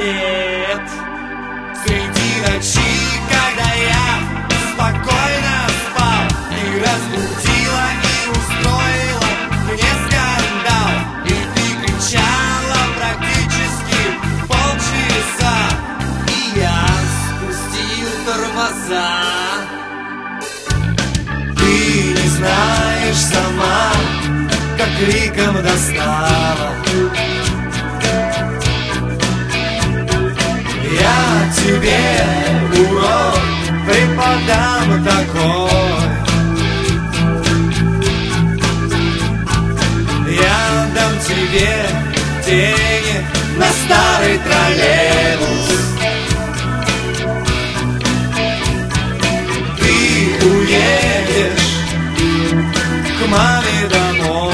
свет. Среди ночи, когда я спокойно спал, ты разбудила и устроила мне скандал. И ты кричала практически полчаса, и я спустил тормоза. Ты не знаешь сама, как криком достала. Я тебе урок преподам такой. Я дам тебе денег на старый троллейбус. Ты уедешь к маме домой.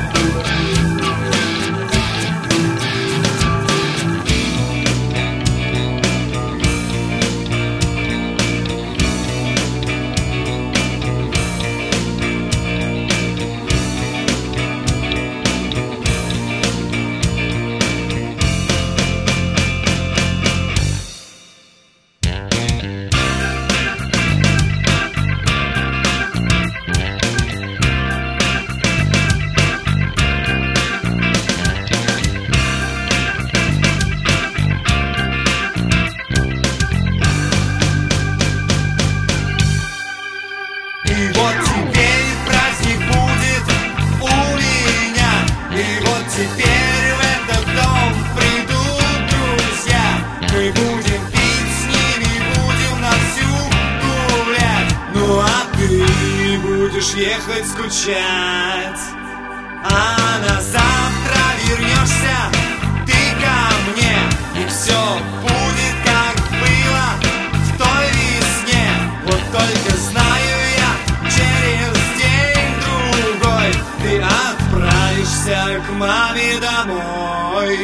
И вот теперь праздник будет у меня. И вот теперь в этот дом придут друзья. Мы будем пить с ними, будем на всю гулять. Ну а ты будешь ехать скучать. А на завтра вернешься ты ко мне, и все будет как было в той весне. Вот только знаю я, через день-другой ты отправишься к маме домой.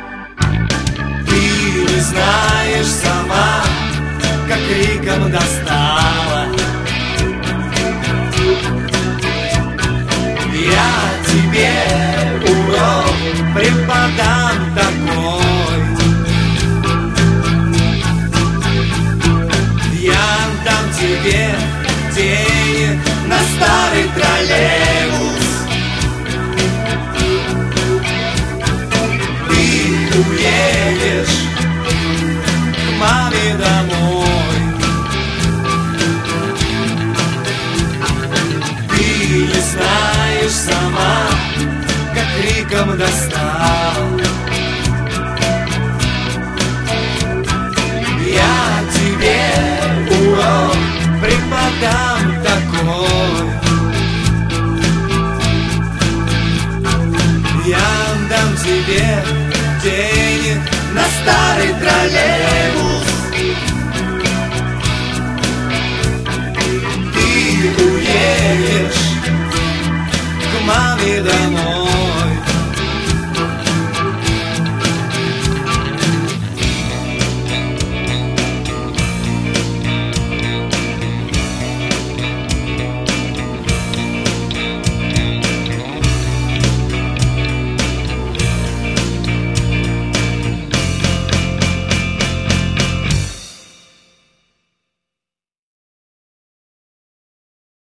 Ты не знаешь сама, как криком достала. Я тебе урок преподам такой. Я дам тебе денег на старый троллейбус. Ты уедешь к маме домой. Ты не знаешь сама, как криком достал. Я тебе урок преподам